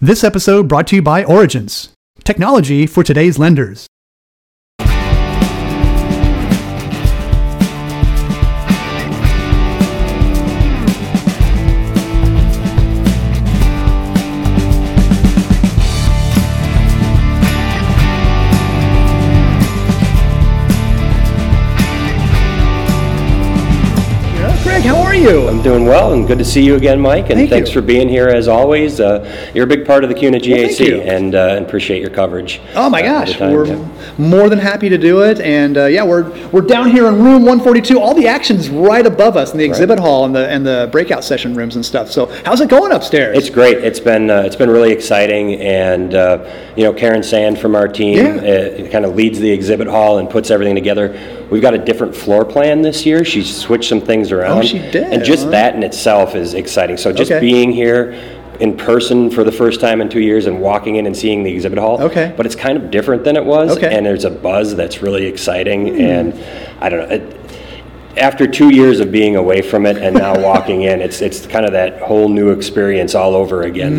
This episode brought to you by Origence, technology for today's lenders. How are you? I'm doing well, and good to see you again, Mike. And thanks for being here as always. You're a big part of the CUNA GAC, and appreciate your coverage. Oh my gosh, we're more than happy to do it. And we're down here in room 142. All the action's right above us in the exhibit hall and the breakout session rooms and stuff. So how's it going upstairs? It's great. It's been really exciting, and Karen Sand from our team kind of leads the exhibit hall and puts everything together. We've got a different floor plan this year. She switched some things around. Oh, she did. And just that in itself is exciting. So just being here in person for the first time in 2 years and walking in and seeing the exhibit hall. But it's kind of different than it was. And there's a buzz that's really exciting. And I don't know. After 2 years of being away from it and now walking in, it's kind of that whole new experience all over again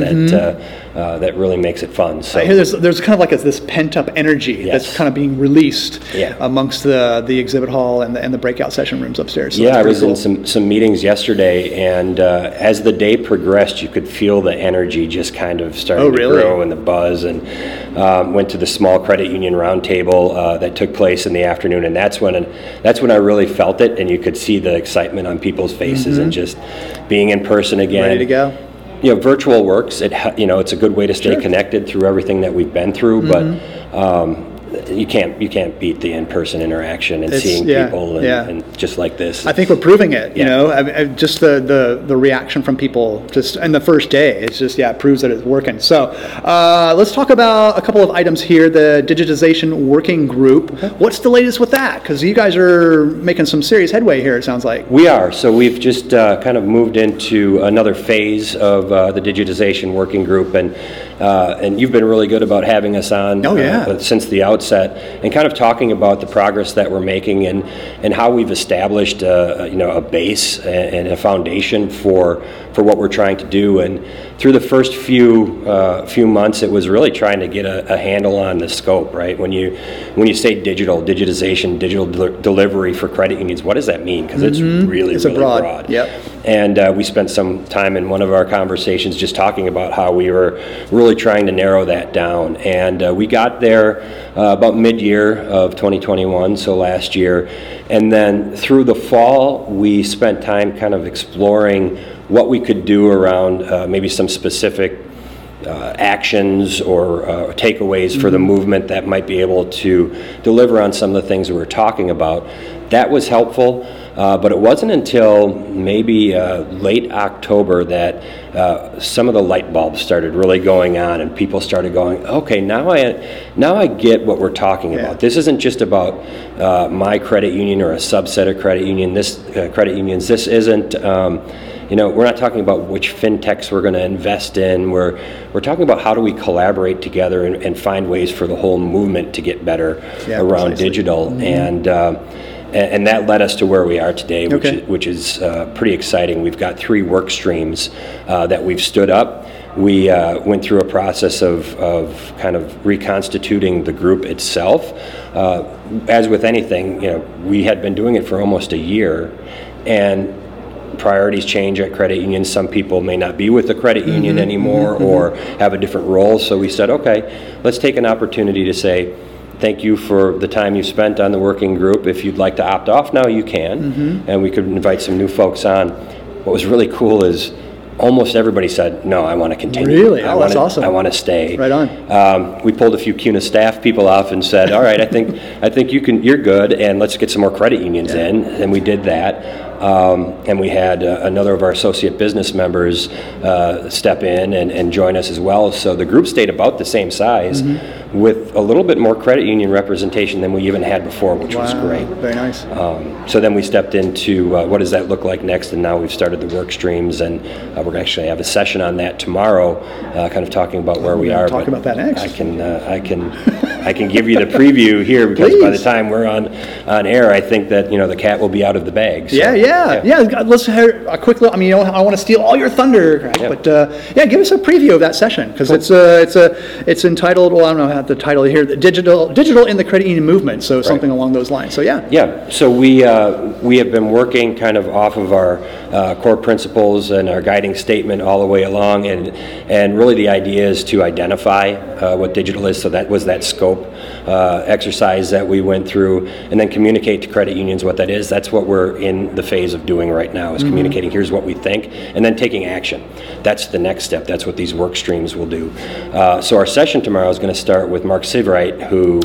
that really makes it fun. So I hear there's kind of like this pent up energy that's kind of being released amongst the exhibit hall and the breakout session rooms upstairs. So I was in some meetings yesterday, and as the day progressed, you could feel the energy just kind of starting to grow and the buzz. And went to the small credit union roundtable that took place in the afternoon, and that's when I really felt it. And you could see the excitement on people's faces and just being in person again. Ready to go. Virtual works. It's a good way to stay connected through everything that we've been through, but you can't beat the in-person interaction and seeing people and just like this. I think we're proving it. Just the reaction from people just in the first day. It's just it proves that it's working. So let's talk about a couple of items here. The digitization working group. What's the latest with that? Because you guys are making some serious headway here. It sounds like we are. So we've just kind of moved into another phase of the digitization working group, and you've been really good about having us on since the outset, and kind of talking about the progress that we're making and how we've established a base and a foundation for what we're trying to do. And through the first few months, it was really trying to get a handle on the scope, right? When you say digitization, digital delivery for credit unions, what does that mean? Because it's really broad. And we spent some time in one of our conversations just talking about how we were really trying to narrow that down. And we got there about mid-year of 2021, so last year. And then through the fall, we spent time kind of exploring what we could do around maybe some specific actions or takeaways for the movement that might be able to deliver on some of the things we were talking about. That was helpful, but it wasn't until maybe late October that some of the light bulbs started really going on, and people started going, okay, now I get what we're talking about. This isn't just about my credit union or a subset of credit unions. This isn't we're not talking about which fintechs we're going to invest in. We're talking about how do we collaborate together and find ways for the whole movement to get better around digital. And that led us to where we are today, which is pretty exciting. We've got 3 work streams that we've stood up. We went through a process of kind of reconstituting the group itself. As with anything, we had been doing it for almost a year, and priorities change at credit unions. Some people may not be with the credit union anymore or have a different role. So we said, okay, let's take an opportunity to say, thank you for the time you've spent on the working group. If you'd like to opt off now, you can. And we could invite some new folks on. What was really cool is almost everybody said, no, I want to continue. Really? That's awesome. I want to stay. Right on. We pulled a few CUNA staff people off and said, all right, I think you're good, and let's get some more credit unions in. And we did that. And we had another of our associate business members step in and join us as well. So the group stayed about the same size with a little bit more credit union representation than we even had before, which was great. Very nice. So then we stepped into what does that look like next, and now we've started the work streams, and we're going to actually have a session on that tomorrow, kind of talking about where we are. Talk about that next. I can give you the preview here, because by the time we're on air, I think that the cat will be out of the bag. So. Yeah. Yeah. Let's hear a quick look. I mean, I want to steal all your thunder, Craig, but give us a preview of that session, because it's entitled. Well, I don't know how the title here. The digital in the credit union movement. So something along those lines. So yeah. So we have been working kind of off of our core principles and our guiding statement all the way along, and really the idea is to identify what digital is. So that was that scope exercise that we went through, and then communicate to credit unions what that is. That's what we're in the phase of doing right now, is communicating, here's what we think, and then taking action. That's the next step. That's what these work streams will do. So our session tomorrow is going to start with Mark Sievewright, who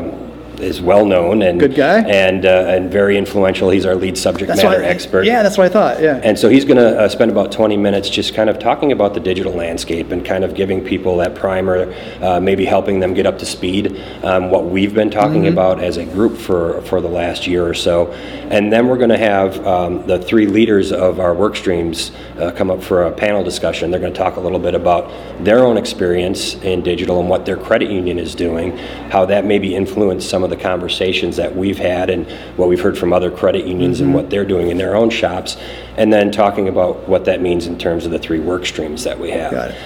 is well known and good guy, and very influential. He's our lead subject matter expert. Yeah, that's what I thought. Yeah. And so he's going to spend about 20 minutes just kind of talking about the digital landscape and kind of giving people that primer, maybe helping them get up to speed on what we've been talking about as a group for the last year or so. And then we're going to have the three leaders of our work streams come up for a panel discussion. They're going to talk a little bit about their own experience in digital and what their credit union is doing, how that maybe influenced some of the conversations that we've had and what we've heard from other credit unions and what they're doing in their own shops, and then talking about what that means in terms of the three work streams that we have. Got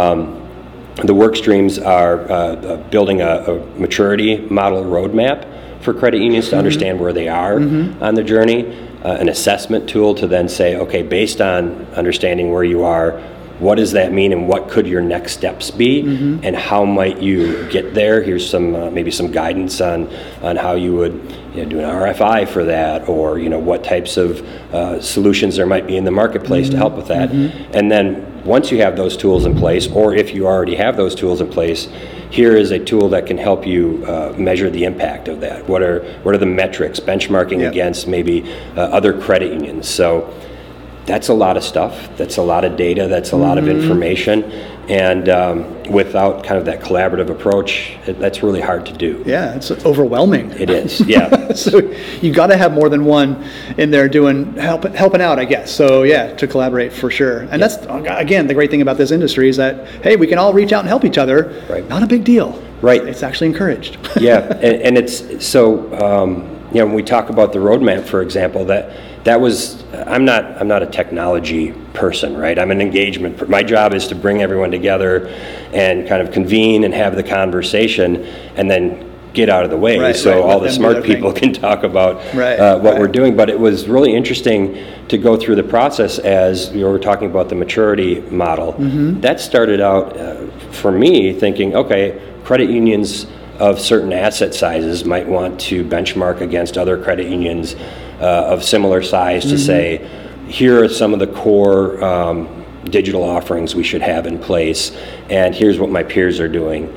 it. The work streams are building a maturity model roadmap for credit unions to understand where they are on the journey, an assessment tool to then say, okay, based on understanding where you are, what does that mean, and what could your next steps be, and how might you get there? Here's some maybe some guidance on how you would do an RFI for that, or what types of solutions there might be in the marketplace to help with that. And then once you have those tools in place, or if you already have those tools in place, here is a tool that can help you measure the impact of that. What are the metrics, benchmarking against maybe other credit unions? So that's a lot of stuff. That's a lot of data. That's a lot of information. And without kind of that collaborative approach, that's really hard to do. Yeah, it's overwhelming. It is, yeah. So you got to have more than one in there helping out, I guess. So yeah, to collaborate for sure. And that's, again, the great thing about this industry is that, hey, we can all reach out and help each other. Right. Not a big deal. Right. It's actually encouraged. Yeah, and it's so, when we talk about the roadmap, for example, that was, I'm not a technology person, right? I'm an engagement. My job is to bring everyone together and kind of convene and have the conversation, and then get out of the way, so all the smart people can talk about what we're doing. But it was really interesting to go through the process as we were talking about the maturity model. That started out for me thinking, okay, credit unions of certain asset sizes might want to benchmark against other credit unions of similar size to say, here are some of the core digital offerings we should have in place, and here's what my peers are doing.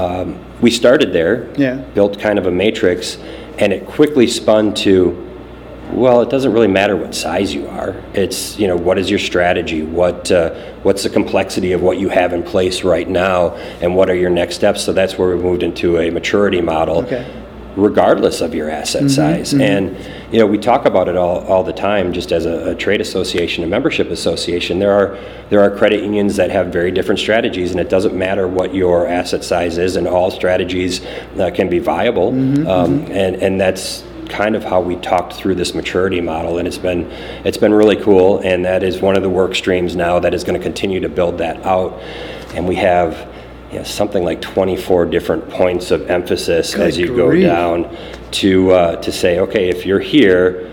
We started there, built kind of a matrix, and it quickly spun to, well, it doesn't really matter what size you are. It's, what is your strategy? What's the complexity of what you have in place right now, and what are your next steps? So that's where we moved into a maturity model, regardless of your asset size. And, we talk about it all the time, just as a trade association, a membership association. There are credit unions that have very different strategies, and it doesn't matter what your asset size is, and all strategies can be viable. And that's kind of how we talked through this maturity model, and it's been really cool. And that is one of the work streams now that is going to continue to build that out. And we have something like 24 different points of emphasis as you go down to say, okay, if you're here,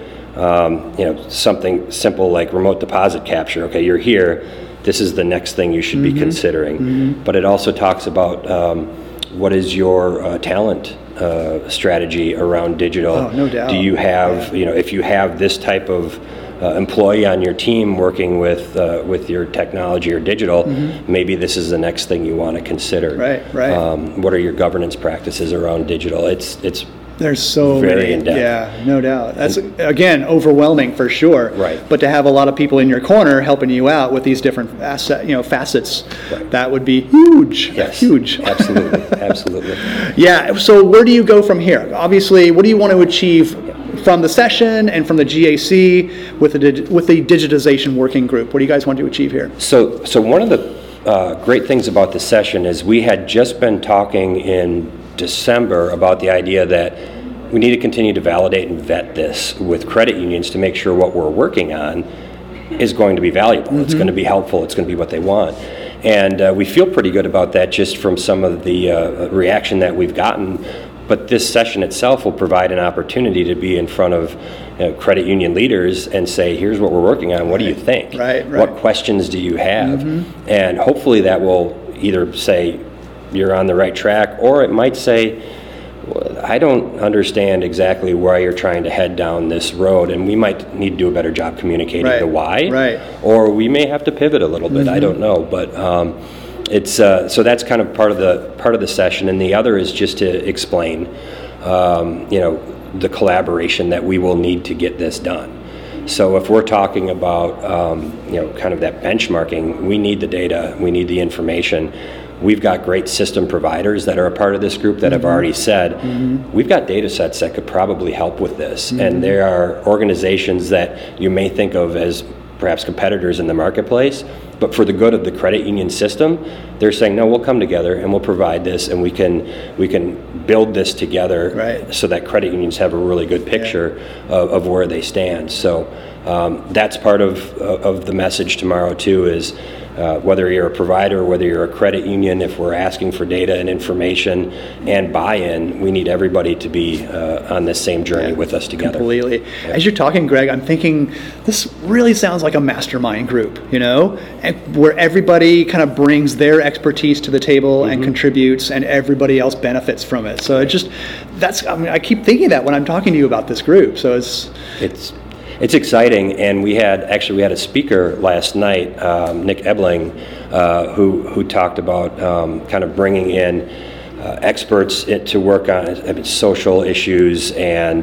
something simple like remote deposit capture. Okay, you're here. This is the next thing you should be considering. But it also talks about what is your talent strategy around digital. Oh, no doubt. Do you have, if you have this type of employee on your team working with your technology or digital, maybe this is the next thing you want to consider. Right. What are your governance practices around digital? There's so very many. in-depth. Yeah, no doubt. That's, again, overwhelming for sure. Right. But to have a lot of people in your corner helping you out with these different facets, that would be huge. Yes. Huge. Absolutely. Absolutely. Yeah. So where do you go from here? Obviously, what do you want to achieve from the session and from the GAC with the digitization working group? What do you guys want to achieve here? So one of the great things about the session is we had just been talking in December about the idea that we need to continue to validate and vet this with credit unions to make sure what we're working on is going to be valuable. It's going to be helpful. It's going to be what they want. And we feel pretty good about that just from some of the reaction that we've gotten. But this session itself will provide an opportunity to be in front of credit union leaders and say, here's what we're working on. What do you think? What questions do you have? And hopefully that will either say you're on the right track, or it might say, I don't understand exactly why you're trying to head down this road, and we might need to do a better job communicating the why, or we may have to pivot a little bit. I don't know, but it's so that's kind of part of the session, and the other is just to explain, the collaboration that we will need to get this done. So if we're talking about kind of that benchmarking, we need the data, we need the information. We've got great system providers that are a part of this group that have already said, we've got data sets that could probably help with this. And there are organizations that you may think of as perhaps competitors in the marketplace, but for the good of the credit union system, they're saying, no, we'll come together and we'll provide this, and we can build this together so that credit unions have a really good picture of where they stand. So that's part of the message tomorrow too, is whether you're a provider, whether you're a credit union, if we're asking for data and information and buy-in, we need everybody to be on this same journey with us together. Completely. As you're talking, Greg, I'm thinking this really sounds like a mastermind group, and where everybody kind of brings their expertise to the table and contributes, and everybody else benefits from it. So I keep thinking that when I'm talking to you about this group. So it's exciting, and we had a speaker last night, Nick Ebling, who talked about kind of bringing in experts to work on social issues, and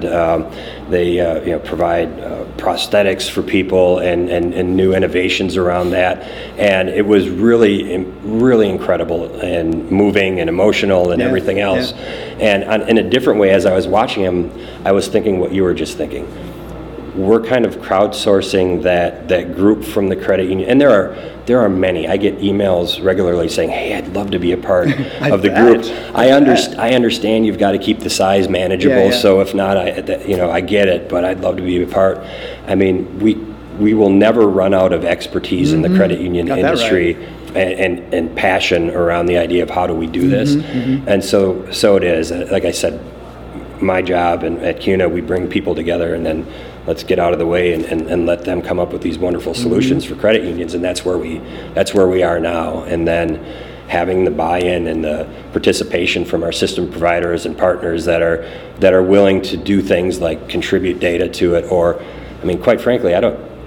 they provide prosthetics for people and new innovations around that. And it was really incredible and moving and emotional and everything else. And in a different way, as I was watching him, I was thinking what you were just thinking. We're kind of crowdsourcing that group from the credit union, and there are many. I get emails regularly saying, "Hey, I'd love to be a part of the group." I understand you've got to keep the size manageable, so if not, I get it, but I'd love to be a part. I mean, we will never run out of expertise in the credit union industry. And passion around the idea of how do we do this, and so it is. Like I said, my job and at CUNA, we bring people together, and then let's get out of the way and let them come up with these wonderful solutions for credit unions, and that's where we are now. And then having the buy-in and the participation from our system providers and partners that are willing to do things like contribute data to it, or, I mean, quite frankly,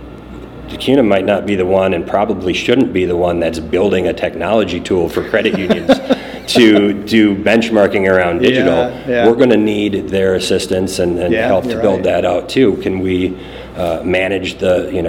CUNA might not be the one, and probably shouldn't be the one, that's building a technology tool for credit unions to do benchmarking around digital. We're going to need their assistance and help to build that out too. Can we manage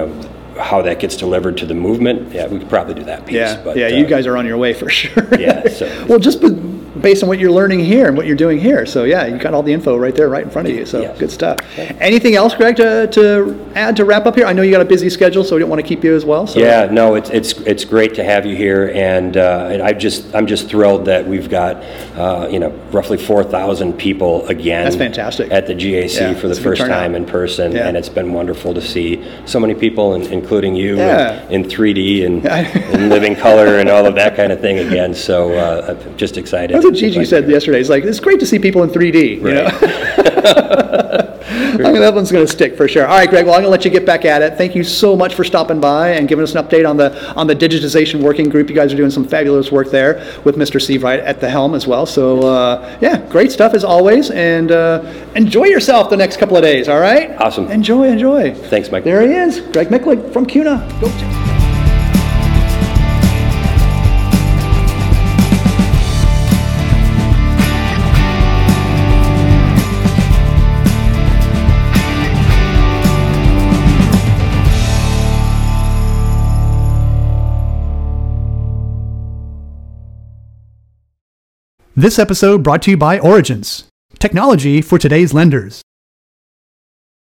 how that gets delivered to the movement? Yeah, we could probably do that piece. But, you guys are on your way for sure. So. Well, just based on what you're learning here and what you're doing here. So you got all the info right there, right in front of you. So good stuff. Okay. Anything else, Greg, to add to wrap up here? I know you got a busy schedule, so we don't want to keep you as well. So. Yeah, no, it's great to have you here, and I'm just thrilled that we've got roughly 4,000 people again. That's fantastic. At the GAC for the first time in person, and it's been wonderful to see so many people, including you, in 3D and in living color and all of that kind of thing again. So I'm just excited. That's what Gigi said yesterday. It's great to see people in 3D. I mean, that one's going to stick for sure. All right, Greg. Well, I'm going to let you get back at it. Thank you so much for stopping by and giving us an update on the digitization working group. You guys are doing some fabulous work there with Mr. Steve Wright at the helm as well. So great stuff as always. And enjoy yourself the next couple of days. All right. Awesome. Enjoy. Thanks, Mike. There he is, Greg Micklig from CUNA. Go. This episode brought to you by Origence, technology for today's lenders.